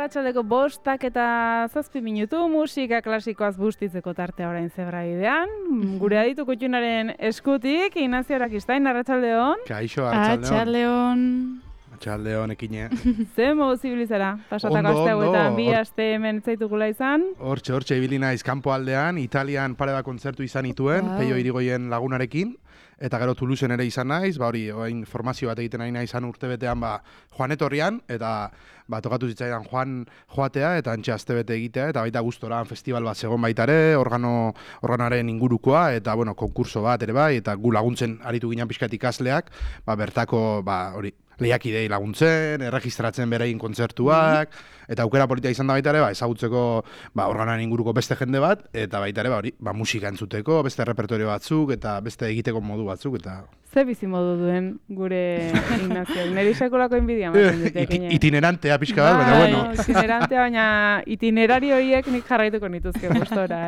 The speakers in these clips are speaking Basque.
arratsaldeko 5:07 musika klasikoaz bustitzeko tartea orain Zebrabidean. Gure aditu kutxunaren eskutik, Ignacio Arakistain, arratsaldeon. Kaixo, arratsaldeon. Arratsaldeon ekine. Ze modu zibilizara, pasatako aste hauetan, bi aste hemen zaitugula izan. Hortxe ibili naiz kanpo aldean, Italian pare bat kontzertu izan ituen, Peio Irigoyen lagunarekin. Eta gero Toulouseen ere izan naiz, orain formazio bat egiten nahi izan urtebetean Joan etorrian, eta tokatu zitzaidan Joan joatea, eta antxe astebete egitea, eta baita gustora festival bat zegoen baita ere, organoaren ingurukoa, eta konkurso bat ere bai, eta gu laguntzen aritu ginen pixkat ikasleak, bertako lehiakidei laguntzen, erregistratzen berein kontzertuak, eta aukera polita izan da baita ere, ezagutzeko organoaren inguruko beste jende bat, eta baita ere, musika entzuteko, beste repertorio batzuk, eta beste egiteko modu batzuk, eta... Ze bizi modu duen gure Ignacio, niri sekulako inbidia maten dute. Itinerantea pixka bat, baina bueno. Itinerantea, baina itinerario horiek nik jarraituko nituzke gustora,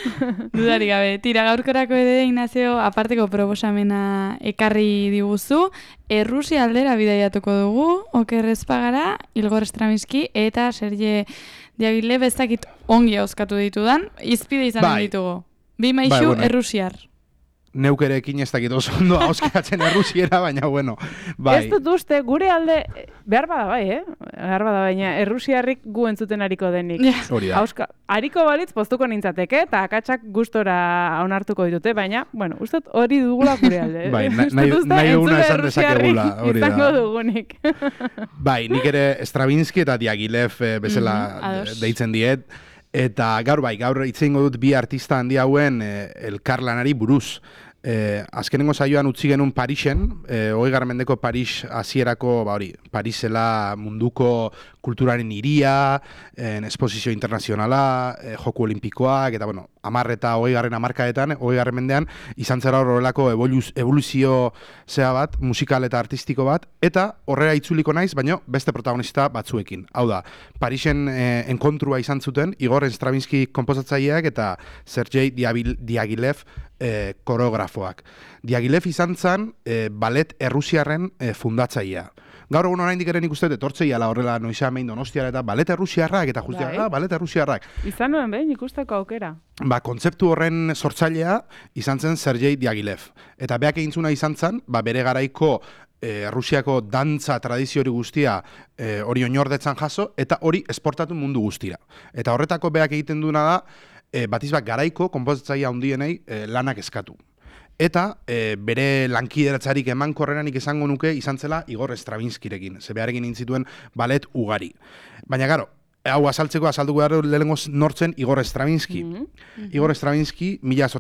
Dudari gabe, tira gaurkorako ere Ignacio aparteko proposamena ekarri diguzu, Errusia aldera bidaiatuko dugu, Oker Espagara, Igor Stravinsky eta Serge Diaghilev ez dakit ongi auskatu ditudan, izpide izan ditugu. Bi maisu Errusiar. Neukerekin ez dakit oso ondo auskeratzen Errusiera, baina bai. Ez dut uste, gure alde, behar bada bai, behar bada baina Errusiarrik gu entzuten hariko denik. Hori da. Hariko balitz poztuko nintzateke, eta akatsak gustora onartuko ditute, baina, uste hori dugula gure alde. Bai, nahi duguna esan dezakegula, hori da. Izango dugunik. Bai, nik ere Stravinsky eta Diaghilev bezala deitzen diet, eta gaur hitz egingo dut bi artista handi hauen elkarlanari buruz. Azkenengo saioan utzi genuen Parisen, 20. mendeko Paris hasierako, Parisela munduko kulturaren hiria, esposizio internazionala, joku olimpikoak, eta 10 eta 20. hamarkadetan, 20. mendean, izan zera horrelako evoluzio zea bat, musikal eta artistiko bat, eta horrela itzuliko naiz, baina beste protagonista batzuekin. Hau da, Parisen enkontrua izan zuten, Igor Stravinsky konposatzaileak eta Sergei Diaghilev koreografoak. Diaghilev izan zen ballet errusiarren fundatzailea. Gaur egun oraindik ere nik uste etortzeiala horrela noiza mehin Donostiara eta ballet errusiarrak eta justia ballet errusiarrak. Izan nuen behin ikusteko aukera. Kontzeptu horren sortzailea izan zen Sergei Diaghilev. Eta beak egintzuna izan zen, bere garaiko Errusiako dantza tradizio hori guztia hori oinordetzan jaso, eta hori esportatu mundu guztira. Eta horretako beak egiten duena da, batiz garaiko konposatzaile handienei lanak eskatu. Eta bere lankideratzarik emankorrenanik esango nuke izan zela Igor Stravinskyrekin. Beharekin intzituen balet ugari. Baina garo, hau azaltzeko azalduko behar lehenengo nortzen Igor Stravinsky. Igor Stravinsky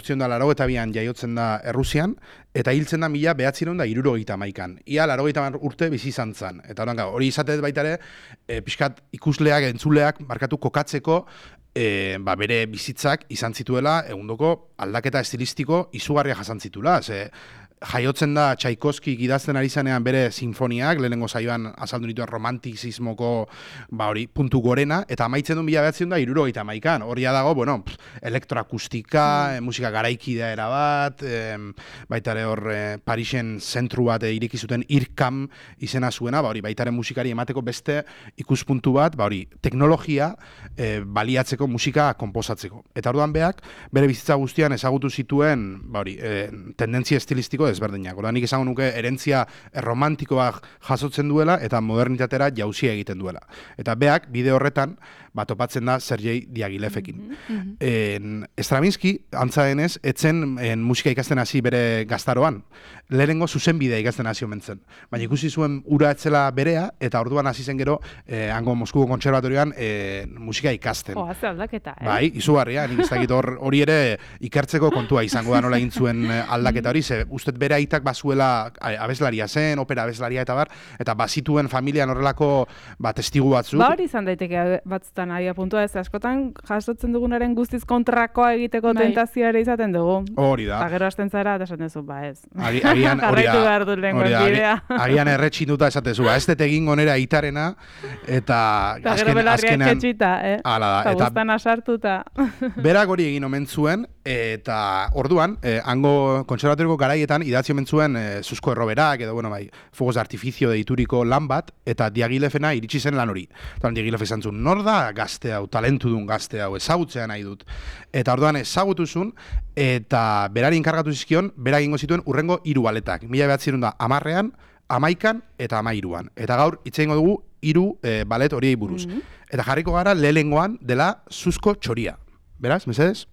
1882an jaiotzen da Errusian, eta hiltzen da 1961an. Ia 80 urte bizi izan zen. Eta hori izatez baita ere, pixkat ikusleak, entzuleak, markatu kokatzeko, bere bizitzak izan zituela egundoko aldaketa estilistiko izugarria jasan zitula. Jaiotzen da Tchaikovsky idazten ari zanean bere sinfoniak, lehenengo saioan azaldu dituen romantizismoko puntu gorena, eta amaitzen duen 1961an. Horria dago, elektroakustika, musika garaikidea erabat, baita ere hor Parisen zentru bat ireki zuten IRCAM izena zuena, baita ere musikari emateko beste ikuspuntu bat, teknologia baliatzeko musika konposatzeko. Eta orduan beak, bere bizitza guztian ezagutu zituen tendentzia estilistiko ezberdinak. Orduan nik esango nuke herentzia romantikoak jasotzen duela eta modernitatera jauzia egiten duela. Eta beak, bide horretan, topatzen da Sergei Diaghilevrekin. Stravinsky, antza denez, etzen musika ikasten hasi bere gaztaroan. Lehenengo zuzenbidea ikasten hasi omen zen. Baina ikusi zuen ura etzela berea, eta orduan hasi zen gero, hango Moskuko kontserbatorioan musika ikasten. Ze aldaketa, Bai, izugarria, nik ez dakit hori ere ikertzeko kontua izango da nola egin zuen aldaketa hori, ustet bere aitak bazuela abeslaria zen, opera abeslaria eta bazituen familian horrelako testigu batzuk. Hori izan daiteke batzutan askotan adia puntua ez, askotan jasotzen dugunaren guztiz kontrakoa egiteko tentazioa ere izaten dugu. Hori da. Eta gero hasten zara, eta esaten zu, ez. Agian, jarraitu behar dut lenguen bidea. Agian erretxinduta esatezu, ez dut egin gonera itarena, eta gero belarriak ketxita, Hala da. Eta guztan asartuta. Berak hori egin omen zuen, eta orduan, hango kontserbatoriko garaietan idatzi omen zuen Susko Erroberak, edo, Fuegos de Artificio deituriko lan bat, eta Diagilefena iritsi zen lan hori. Eta Diagilef esan zuen, nor da gazte hau, talentu duen gazte hau, ezagutzea nahi dut. Eta orduan ezagutuzun, eta berari enkargatu zizkion, berak egingo zituen urrengo 3 baletak. 1910an, 11an eta 13an. Eta gaur, hitz egingo dugu 3 balet horiei buruz. Eta jarriko gara lehengoan dela Susko Txoria. Beraz, mesedez?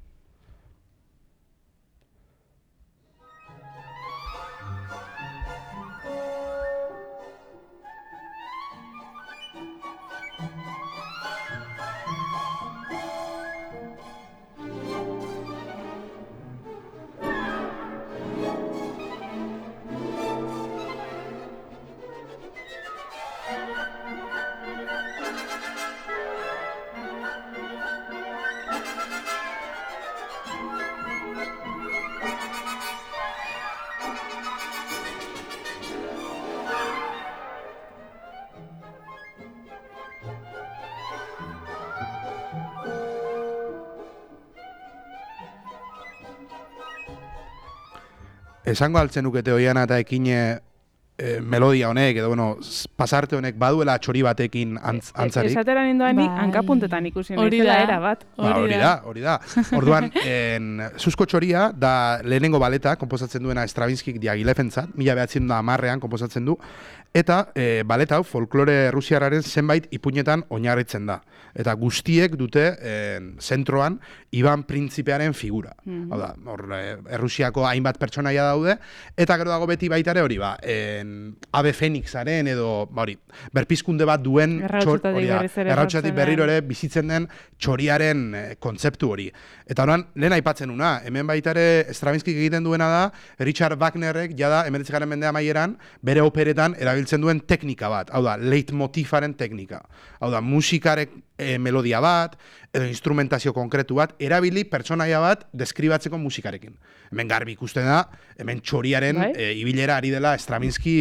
Esango altzen nukete oiana eta ekine melodia honek, edo pasarte honek baduela txori batekin antzarik. Esateran indoan ni hankapuntetan ikusi nintzela era bat. Hori da. Orduan, Susko Txoria da lehenengo baleta konposatzen duena Stravinskik Diagilefentzat, 1910an konposatzen du, eta baleta hau folklore rusiarraren zenbait ipuinetan oinarritzen da. Eta guztiek dute zentroan Iban Printzipearen figura. Hau da, Errusiako hainbat pertsonaia daude, eta gero dago beti baitare hori Ave Fenixaren edo berpizkunde bat duen errautsatik berriro ere bizitzen den txoriaren kontzeptu hori. Eta horan, lehen aipatzen una, hemen baitare Stravinskik egiten duena da, Richard Wagnerrek jada 19. mende amaieran bere operetan erabiltzen duen teknika bat, hau da, leitmotifaren teknika. Hau da, musikarek melodia bat, edo instrumentazio konkretu bat, erabili pertsonaia bat deskribatzeko musikarekin. Hemen garbi ikusten da, hemen txoriaren ibilera ari dela Stravinsky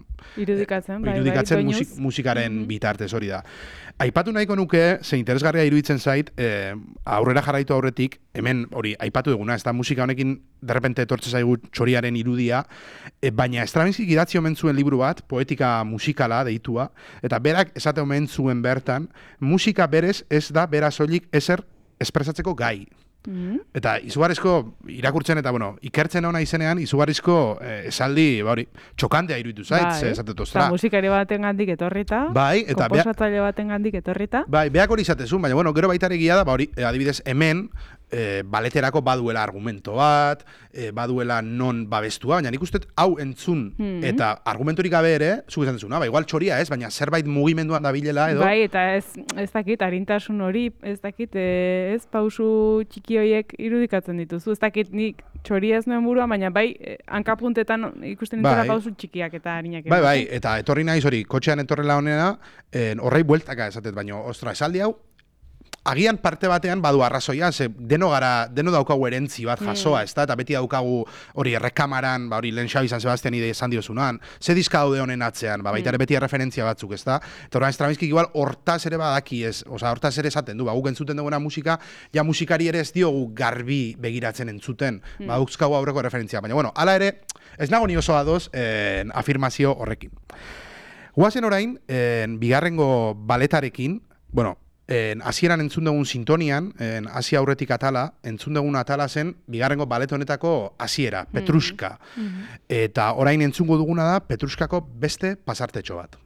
irudikatzen musikaren bitartez hori da. Aipatu nahiko nuke, ze interesgarria iruditzen zait, aurrera jarraitu aurretik, hemen hori aipatu duguna, ez da musika honekin derrepente etortze zaigu txoriaren irudia, baina Stravinsky idatzi omen zuen liburu bat, poetika musikala deitua, eta berak esate omen zuen bertan, musika berez ez da bera soilik ezer espresatzeko gai. Eta izugarrizko irakurtzen eta ikertzen ona izenean izugarrizko esaldi txokantea iruditu zait, esatet ostra. Musikari batengandik etorrita, konposatzaile batengandik etorrita. Beak hori izatezun, baina gero baita ere egia da, adibidez hemen baleterako baduela argumento bat, baduela non babestua, baina nik uste hau entzun eta argumentorik gabe ere, zuk esan dezuna, igual txoria ez, baina zerbait mugimenduan dabilela edo. Eta ez dakit, arintasun hori, ez dakit, ez pausu txiki horiek irudikatzen dituzu, ez dakit nik txoria ez nuen burua, baina hankapuntetan ikusten nintzela pausu txikiak eta harinak. Eta etorri naiz hori, kotxean etorrela honena, horrei bueltaka esatet, baina, ostra, esaldi hau, agian parte batean badu arrazoia, ze deno daukagu erentzi bat jasoa, ez da, eta beti daukagu hori errekamaran, hori lehen Xabi San Sebastian ide esan diozunan, ze diska daude honen atzean, baita ere beti referentzia batzuk, ez da, eta horrean Stravinskik igual hortaz ere badaki ez, hortaz ere esaten du, guk entzuten duguna musika, ja musikari ere ez diogu garbi begiratzen entzuten, dauzkagu aurreko referentzia, baina, hala ere, ez nago ni oso adoz afirmazio horrekin. Guazen orain, bigarrengo baletarekin, hasieran entzun dugun sintonian, hasi aurretik atala, entzun dugun atala zen bigarrengo balet honetako hasiera, Petrushka. Eta orain entzungo duguna da Petrushkako beste pasartetxo bat.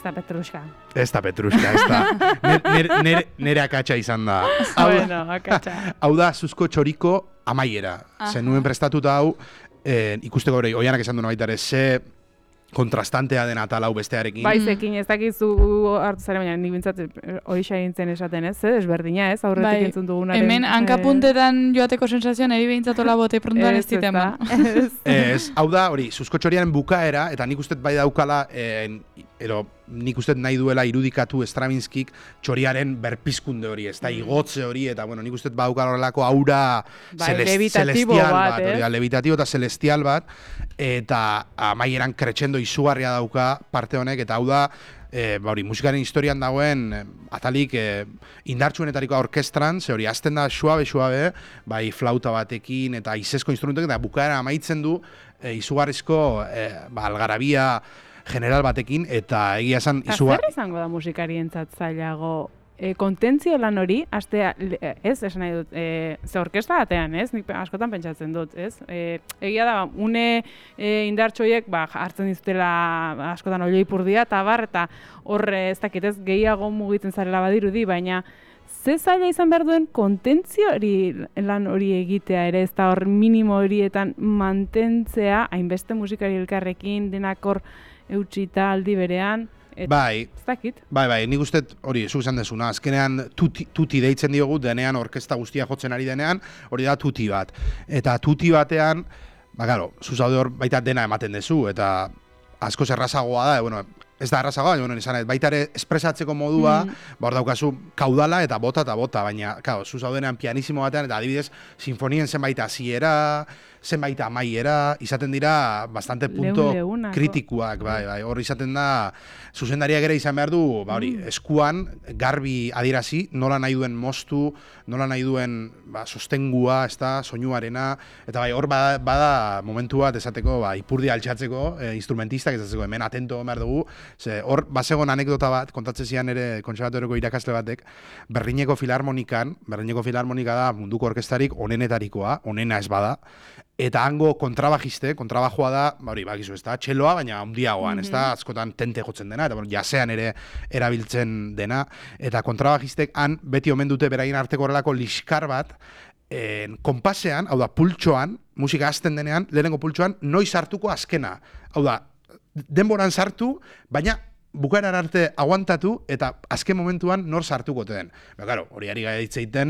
da Petruska. Ez da Petruska, ez da. Nere akatsa izan da. Bueno, akatsa. Hau da, Zuzko txoriko amaiera. Zenuen prestatuta hau, ikusteko hori, oianak esan duen baita ere, ze kontrastantea den atal hau bestearekin. Baizekin, ez dakizu hartu zare, baina nik bintzat hori xaintzen esaten ez, ezberdina ez, aurretik entzun dugunaren. Hemen hankapuntetan joateko sensazioan eri behintzatola bote prontuan ez diteman. Ez, hau da, hori, Zuzko txoriaren bukaera, eta nik uste bai daukala, nik uste nahi duela irudikatu Stravinskik txoriaren berpizkunde hori, ez da, igotze hori, eta bueno, nik uste daukala horrelako aura celestial bat, levitatibo eta celestial bat, eta amaieran kretxendo izugarria dauka parte honek, eta hau da, musikaren historian dagoen atalik indartsuenetariko orkestran, ze hori azten da suabe, bai flauta batekin eta izesko instrumentok, eta bukaera amaitzen du izugarrizko algarabia general batekin, eta egia esan zer izango da musikarientzat zailago? Kontentzio lan hori, ez, esan nahi dut, ze orkesta batean, ez? Nik askotan pentsatzen dut, ez? Egia da, une indartxoiek hartzen dizutela askotan olioi purdia, eta horre ez dakit ez gehiago mugitzen zarela badirudi, baina ze zaila izan behar duen kontentzio lan hori egitea ere, ez da hor minimo horietan mantentzea, hainbeste musikari elkarrekin, denak hor eutxita aldi berean. Bai, nik uste hori, zu esan dezuna, azkenean tuti deitzen diogu, denean orkesta guztia jotzen ari denean, hori da tuti bat. Eta tuti batean, zuzaude hor baita dena ematen dezu, eta asko errazagoa da, bueno, ez da errazagoa, baita ere espresatzeko modua, hor daukazu kaudala eta bota, baina, zuzaudenean pianisimo batean, eta adibidez, sinfonien zenbait hasiera, zenbait amaiera, izaten dira bastante punto kritikuak, bai, hor izaten da, zuzendariak ere izan behar du, eskuan, garbi adierazi, nola nahi duen moztu, nola nahi duen sostengua, ez da, soinuarena, eta bai, hor bada momentu bat esateko, ipurdia altxatzeko, instrumentistak esateko, hemen atento behar dugu, ze hor, bazegon anekdota bat, kontatzen zian ere kontserbatorioko irakasle batek, Berlineko Filarmonika da munduko orkestarik onenetarikoa, onena ez bada, eta hango kontrabajoa da, bakizu, ez da, txeloa, baina handiagoan, ez da, askotan tente jotzen dena, eta jasean ere erabiltzen dena, eta kontrabajistek han beti omen dute beraien arteko horrelako liskar bat, konpasean, hau da, pultxoan, musika hasten denean, lehenengo pultxoan, noiz hartuko azkena, hau da, denboran sartu, baina bukaeran arte aguantatu eta azken momentuan nor sartuko den. Hori ari gara ditzeiten,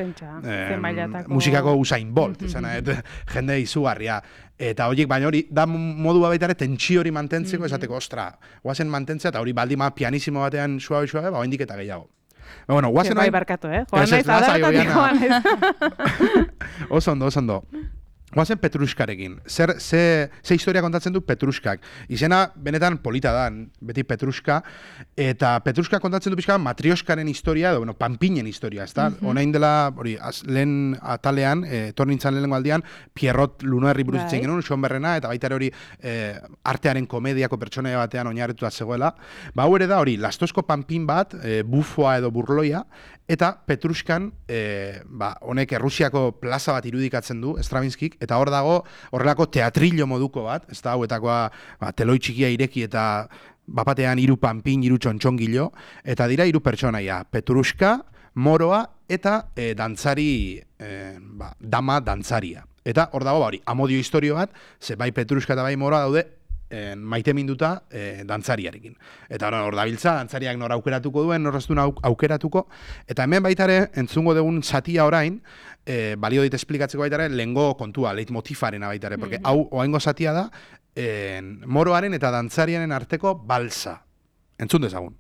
musikako Usain Bolt, jende izugarria. Eta horiek, baina hori, da modua baita ere tentsio hori mantentzeko, esateko, ostra, guazen mantentzea, eta hori baldima pianisimo batean suabe, oendik eta gehiago. Bai, barkatu, joan naiz adartatik joan naiz. Oso ondo. Guazen Petruskarekin. Ze historia kontatzen du Petruskak. Izena benetan polita da, beti Petruska. Eta Petruska kontatzen du pixka Matrioskaren historia, edo Pampinen historia, ez da? Honain dela, lehen atalean, tornintzan lehenengo aldian, Pierrot Lunaerri buruz itzen genuen, Schönberrena, eta baita hori artearen komediako pertsonaia batean oinarritua zegoela. Hau ere da hori, lastozko Pampin bat, bufoa edo burloia, eta Petruskan, honek Errusiako plaza bat irudikatzen du, Stravinskik, eta hor dago horrelako teatrillo moduko bat, ez da hauetakoa teloi txikia ireki eta bapatean 3 panpin, 3 txontxongilo, eta dira 3 pertsonaia, Petruska, moroa eta dantzari, dama dantzaria. Eta hor dago amodio historio bat, ze bai Petruska eta bai moroa daude maite minduta dantzariarekin. Eta hor dabiltza, dantzariak nor aukeratuko duen, nor ez duen aukeratuko, eta hemen baitare entzungo dugun satia orain, balio dit esplikatzeko baitare, lehengo kontua, leitmotifarena baitare, porque hau oaingo satia da, moroaren eta dantzariaren arteko balsa. Entzun dezagun.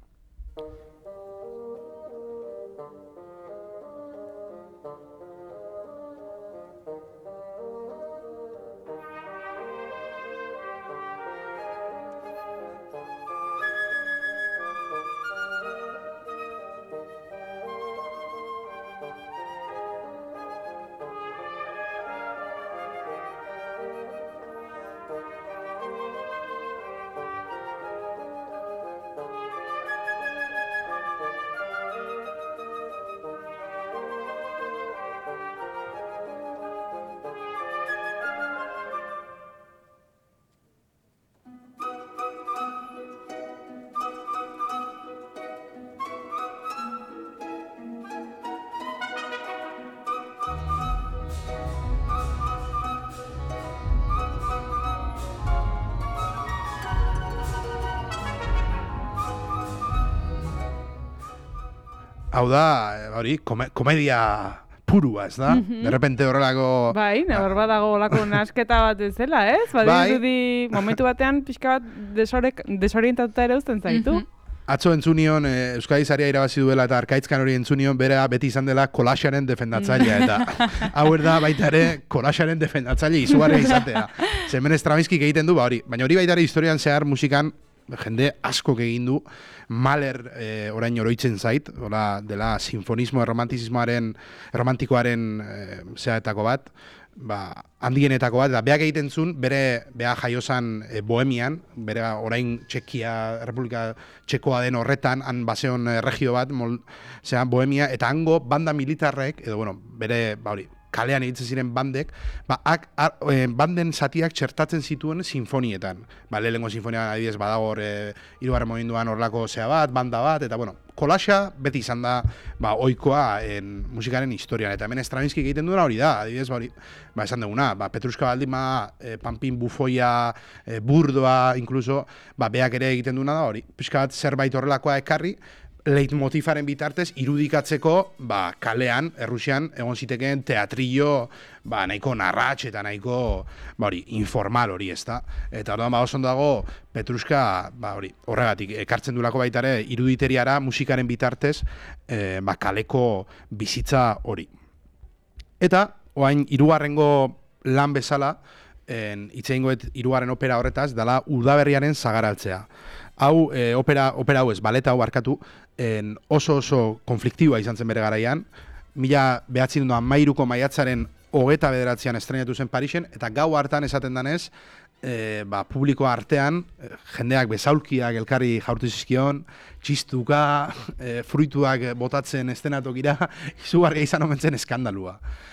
hau da, hori, komedia purua, ez da? De repente horrelako... Bai, nebor badago olako nasketa bat ez zela, ez? Badirudi momentu batean pixka bat desorientatuta ere uzten zaitu. Atzo entzunion, Euskadi Saria irabazi duela eta Arkaitzkan hori entzunion, bera beti izan dela kolaxaren defendatzailea, eta hau da baita ere kolaxaren defendatzaile izugarria izatea. Hemen Stravinskik egiten du, hori. Baina hori baita ere historian zehar musikan jende askok egin du, Mahler orain oroitzen zait, dela sinfonismo romantikoaren zehatako bat, handienetako bat, eta beak egiten zuen, bea jaiozan Bohemian, bere orain República Txekoa den horretan, han baseon regio bat, Bohemia, eta hango banda militarrek, edo bere, kalean egitzen ziren bandek, banden zatiak txertatzen zituen sinfonietan. Lehenengo sinfonia adibidez badago hirugarren momentuan horrelako banda bat, eta kolaxa beti izan da ohikoa musikaren historian. Eta hemen Stravinskik egiten duena hori da, adibidez esan duguna, Petrushka Baldima, Pampin Bufoia, Burdoa, inkluso, beak ere egiten duena da hori. Pixka bat zerbait horrelakoa ekarri, leitmotifaren bitartez irudikatzeko kalean, Errusian, egon zitekeen teatrillo nahiko narratx eta nahiko informal hori, ez da. Eta orduan oso dago Petrushka horregatik ekartzen dulako baitare iruditeriara musikaren bitartez kaleko bizitza hori. Eta oain hirugarrengo lan bezala, hitz egingoet hirugarren opera horretaz, dela Udaberriaren Sagaraltzea. Hau, opera hau ez, baleta hau barkatu, oso konfliktiboa izan zen bere garaian, 1913ko maiatzaren 29an estrenatu zen Parisen, eta gau hartan esaten danez, publikoa artean, jendeak bezaulkiak elkarri jaurtu zizkion, txistuka, fruituak botatzen estenatokira, izugarria izan omen zen eskandalua.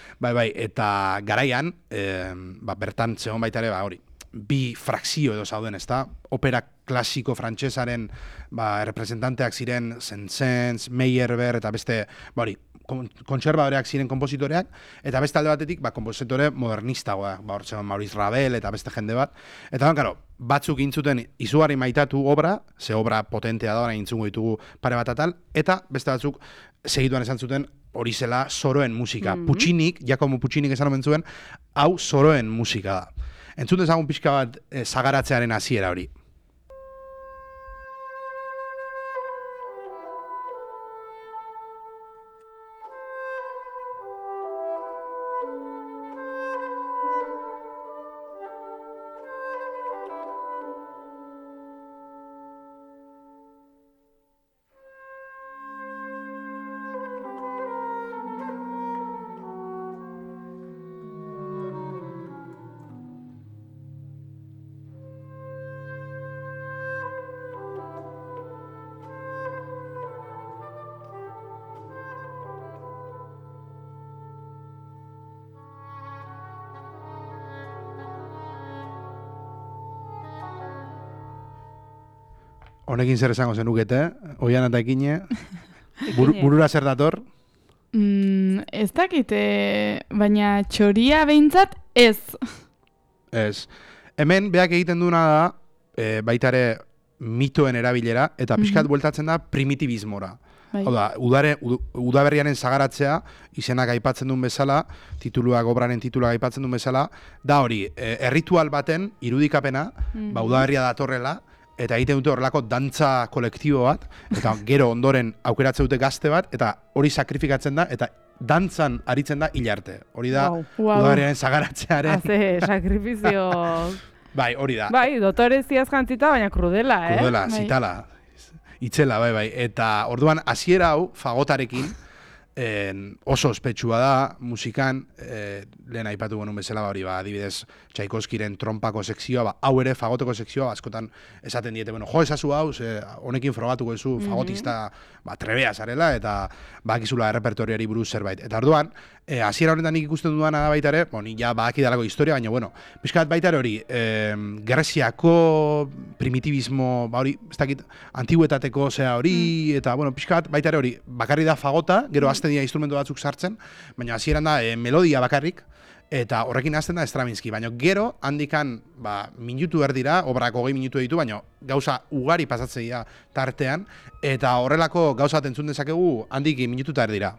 Eta garaian, bertan zegoen baita ere, hori, bi frakzio edo zauden, ez da? Opera klasiko frantsesaren representanteak ziren Saint-Saëns, Meyerbeer eta beste, kontserbadoreak ziren konpositoreak, eta beste alde batetik, konpositore modernistagoa, hor zegoen Maurice Ravel eta beste jende bat. Eta batzuk intzuten izugarri maitatu obra, ze obra potentea da, intzungo ditugu pare bat atal, eta beste batzuk segituan esan zuten hori zela soroen musika. Puccinik, Giacomo Puccinik esan omen zuen, hau soroen musika da. Entzun dezagun pixka bat sagaratzearen hasiera hori. Honekin zer esango zenukete, oian eta ekine, burura zer dator? Ez dakite, baina txoria behintzat ez. Ez. Hemen beak egiten duena da, baitare mitoen erabilera, eta pixkat bueltatzen da primitibismora. Hau da, Udaberriaren Sagaratzea, izenak aipatzen duen bezala, obraren tituluak aipatzen duen bezala, da hori, erritual baten irudikapena, Udaberria datorrela, eta egiten dute horrelako dantza kolektibo bat, eta gero ondoren aukeratzen dute gazte bat, eta hori sakrifikatzen da, eta dantzan aritzen da hil arte. Hori da, Udaberriaren Sagaratzearen... Haze, sakrifizio... Bai, hori da. Bai, dotore ziaz jantzita, baina krudela, Krudela, zitala. Itzela, bai. Eta orduan, hasiera hau, fagotarekin, oso ospetsua da, musikan, lehen aipatu genuen bezala, adibidez, Tchaikovskiren trompako sekzioa, hau ere fagoteko sekzioa, askotan esaten diete, jo ezazu hau, honekin frogatuko ezu fagotista trebea zarela, eta bakizula errepertoriari buruz zerbait. Eta orduan, hasiera honetan nik ikusten dudan da baita ere, nik ja bakidalako historia, baina, pixkat baita ere hori, Greziako primitibismo, ez dakit, antiguetateko zea hori, eta, pixkat baita ere hori, bakarri da fagota, gero azten dira instrumentu batzuk sartzen, baina hasieran da melodia bakarrik, Eta horrekin hasten da Stravinsky, baina gero handikan minutu erdira, obrak 20 minutu ditu, baina gauza ugari pasatzeia tartean, eta horrelako gauza entzun dezakegu handik minututa erdira.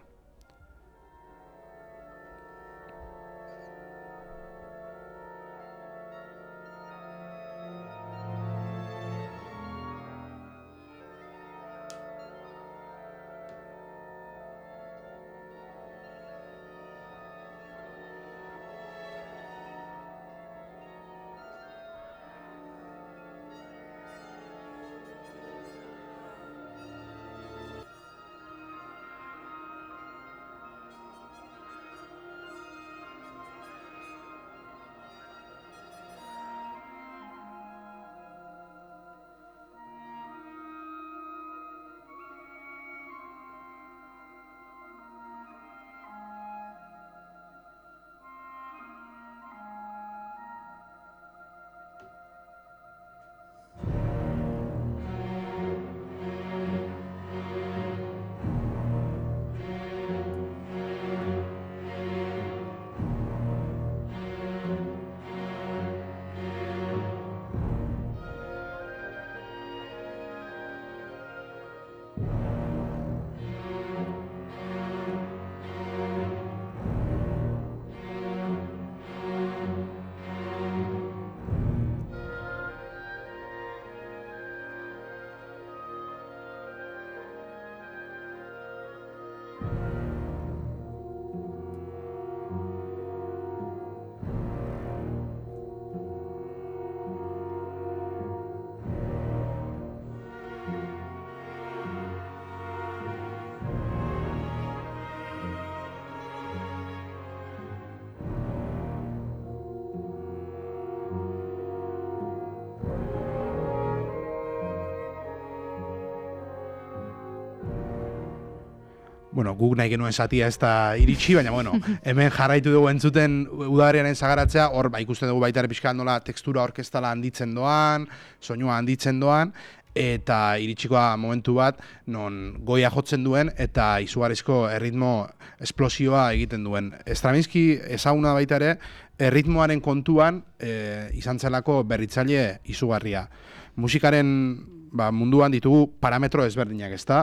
Bueno, guk nahi genuen zatia ez da iritsi, baina hemen jarraitu dugu entzuten udaberriaren sagaratzea, hor ikusten dugu baita ere pixka nola tekstura orkestala handitzen doan, soinua handitzen doan, eta iritsikoa momentu bat non goia jotzen duen eta izugarrizko erritmo esplosioa egiten duen. Stravinsky ezaguna baita ere, erritmoaren kontuan izan zelako berritzaile izugarria. Musikaren munduan ditugu parametro ezberdinak, ezta?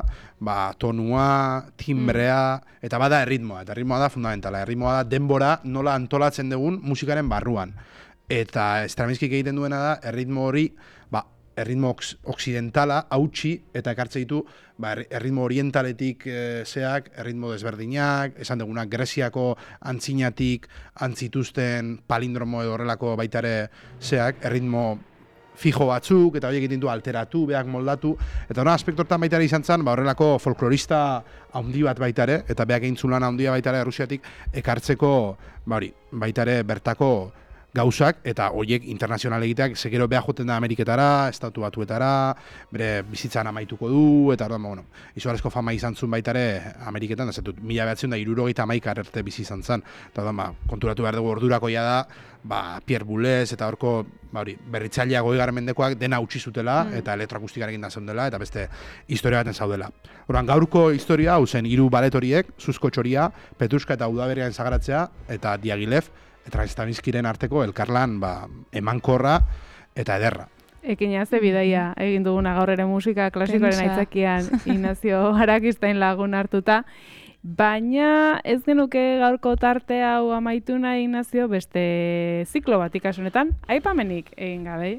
Tonua, timbrea, eta bada erritmoa. Eta erritmoa da fundamentala. Erritmoa da denbora nola antolatzen dugun musikaren barruan. Eta Stravinsky egiten duena da, erritmo hori, erritmo oksidentala, hautsi, eta ekartze ditu, erritmo orientaletik zeak, erritmo desberdinak, esan dugunak, Greziako antzinatik, antzituzten palindromo edo horrelako baitare zeak, erritmo fijo batzuk, eta horiek egiten du alteratu, beak moldatu, eta hona aspektortan baitare izan zen, horrelako folklorista handi bat baitare, eta beak egin zulan handia baitare Rusiatik, ekartzeko baitare bertako gauzak, eta horiek internazional egiteak, segero beha joten da Ameriketara, Estatu Batuetara, bere bizitzan amaituko du, eta izugarrizko fama izan zuen baitare Ameriketan, da zetut, 1971 arte bizi izan zen, eta konturatu behar dugu ordurakoia da, Pierre Boulez, eta horko berritzailea 20. mendekoak dena utzi zutela, eta elektroakustikarekin da zeundela, eta beste historia baten zaudela. Gaurko historia, hau zen, 3 balet horiek, Zuzko Txoria, Petruska eta Udaberriaren sagaratzea, eta Diaghilev, eta Stravinskyren arteko elkarlan emankorra eta ederra. Ekina ze bidaia egin duguna gaur ere musika klasikoaren aitzakian Ignacio Arakistain lagun hartuta. Baina ez genuke gaurko tarte hau amaitu nahi, Ignacio, beste ziklo bat ikasunetan, aipamenik egin gabe.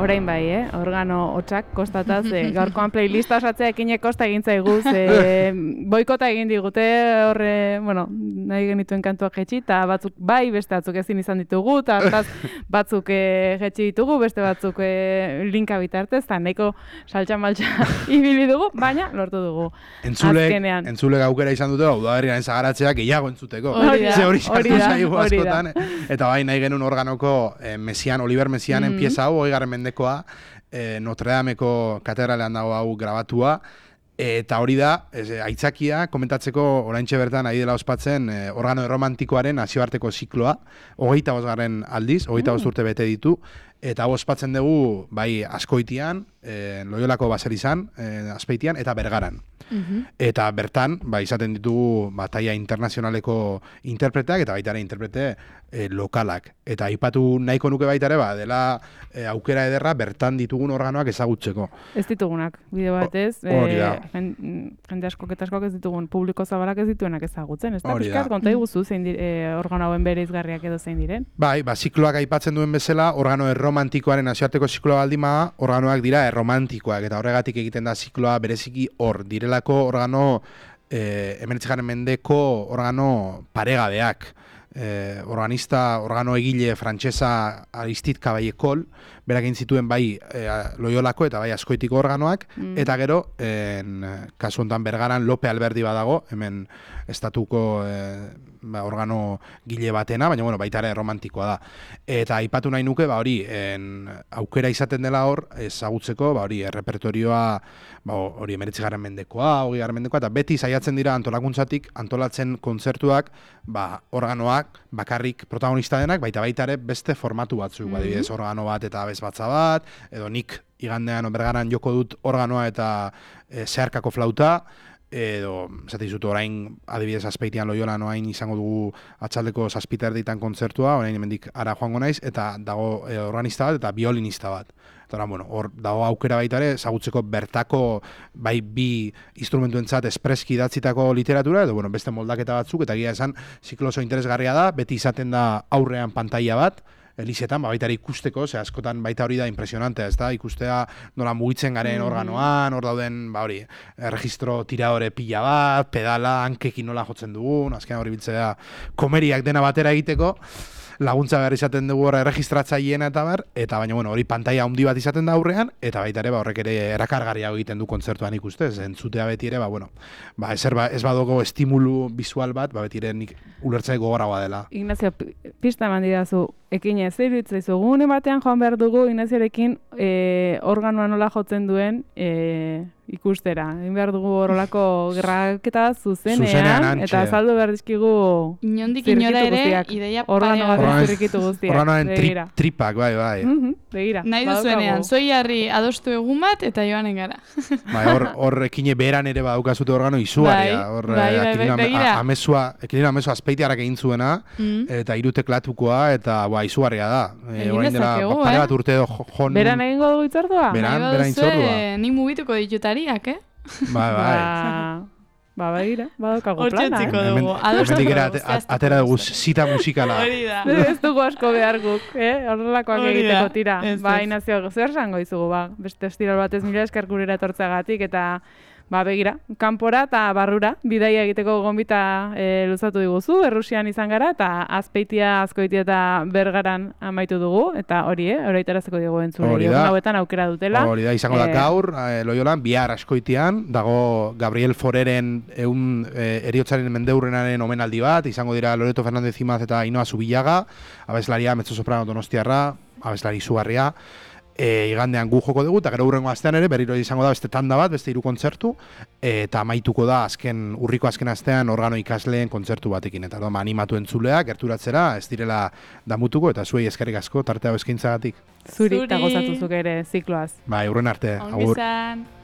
orain bai, organo hotxak kostataz, gaurkoan playlista osatzea ekinek kosta egin zaiguz, boikota egin digute, horre, bueno, nahi genituen kantuak jetxi, eta batzuk bai, beste batzuk ezin izan ditugu, eta hartaz batzuk jetxi ditugu, beste batzuk linka bitartez, eta nahiko saltxan-maltxa ibili dugu, baina lortu dugu. Entzulek aukera izan dute, udaberriaren zagaratzea gehiago entzuteko. Hori sartu zaigu askotan, eta bai nahi genuen organoko Oliver Messianen pieza hau, 20. mendekoa, Notre Dameko katedralean dago hau grabatua, eta hori da, aitzakia, komentatzeko oraintxe bertan ari dela ospatzen organo erromantikoaren nazioarteko zikloa, 25. aldiz, 25 urte bete ditu, eta hau ospatzen dugu, bai, Azkoitian, Loiolako Baselizan, Azpeitian, eta Bergaran. Eta bertan, izaten ditugu taila internazionaleko interpreteak, eta baita ere interprete lokalak. Eta aipatu nahiko nuke baita ere, dela aukera ederra bertan ditugun organoak ezagutzeko. Ez ditugunak, bide batez, jende askok eta askok ez ditugun, publiko zabalak ez dituenak ezagutzen. Ez da, pixkat, konta iguzu zein organo hauen bere izgarriak edo zein diren? Bai, zikloak aipatzen duen bezala, organo erromantikoaren nazioarteko zikloa baldima, organoak dira erromantikoak, eta horregatik egiten da zikloa bereziki hor, direlako organo, 19. mendeko organo paregabeak. Organo egile frantsesa Aristide Caballé-Coll, berak egin zituen bai Loiolako eta bai Azkoitiko organoak, eta gero, kasu honetan Bergaran Lope Alberdi badago, hemen estatuko organo gile batena, baina baita ere romantikoa da. Eta aipatu nahi nuke, hori, aukera izaten dela hor, ezagutzeko, hori, errepertorioa, hori 19. mendekoa, 20. mendekoa, eta beti saiatzen dira antolakuntzatik, antolatzen kontzertuak, organoak, bakarrik protagonista denak, baita ere beste formatu batzuk, adibidez organo bat eta abesbatza bat, edo nik igandean Bergaran joko dut organoa eta zeharkako flauta, edo, zate dizut, orain adibidez Azpeitian Loiolan orain izango dugu atxaldeko 7 erditan kontzertua, orain hemendik ara joango naiz, eta dago organista bat eta biolinista bat. Eta hor dago aukera baita ere, ezagutzeko bertako bai bi instrumentuentzat espreski idatzitako literatura, edo beste moldaketa batzuk, eta egia esan ziklo oso interesgarria da, beti izaten da aurrean pantaila bat, Elizetan, baita ere ikusteko, askotan baita hori da impresionantea, ez da, ikustea nola mugitzen garen organoan, hor dauden, erregistro tiradore pila bat, pedala, hankekin nola jotzen dugun, azkenan hori biltzea komeriak dena batera egiteko, laguntza behar izaten dugu erregistratzaileena eta baina hori pantaila handi bat izaten da aurrean, eta baita ere horrek ere erakargarriago egiten du kontzertuan ikustez, entzutea beti ere, ez badogo estimulu visual bat, beti ere nik ulertzea gogoragoa dela. Ignacio, pista eman didazu, ekine, zer iruditzaizu, gune batean joan behar dugu Ignaziorekin organoa nola jotzen duen ikustera. Egin behar dugu horrelako gerraketa zuzenean eta azaldu behar dizkigu inondik inora ere ideia organoak zirrikitu guztiak. Organoen tripak, bai. Begira. Nahi duzuenean, Zoiarri adostu egun bat eta joanen gara. Hor ekine beran ere badukazute organo izugarria. Begira. Ekilino amezua Azpeitiarrak egin zuena, eta 3 teklatukoa, eta izugarria da. Egin dezakegu, pare bat urte jon... Beran egingo dugu itzordua? Beran itzordua. Nik mugituko ditutariak, Bai. Begira, badokagu plana. Hortxetziko dugu. Hemendik atera dugu zita musikala. Hori da. Ez dugu asko behar guk, horrelakoak egiteko tira. Inazio, zer zango izugu, beste estiral batez mila esker gurera etortzagatik, eta begira, kanpora eta barrura, bidaia egiteko gonbita luzatu diguzu, Errusian izan gara, eta Azpeitia, Azkoitia eta Bergaran amaitu dugu, eta horretarazeko dugu entzule. Hauetan aukera dutela. Hori da, izango da gaur, Loiolan, bihar Azkoitian, dago Gabriel Foreren eriotzaren mendeurrenaren omenaldi bat, izango dira Loreto Fernández Imaz eta Ainhoa Zubillaga, abeslaria, mezzosoprano donostiarra, abeslari izugarria, igandean gu joko dugu, eta gero hurrengo astean ere, berriro izango da beste tanda bat, beste 3 kontzertu, eta amaituko da urriko azken astean organo ikasleen kontzertu batekin, eta animatu entzuleak, gerturatzera, ez direla damutuko, eta zuei eskerrik asko, tartea eskaintzagatik. Zuri, eta gozatuzuk ere zikloaz. Bai, hurren arte. Ongi zan.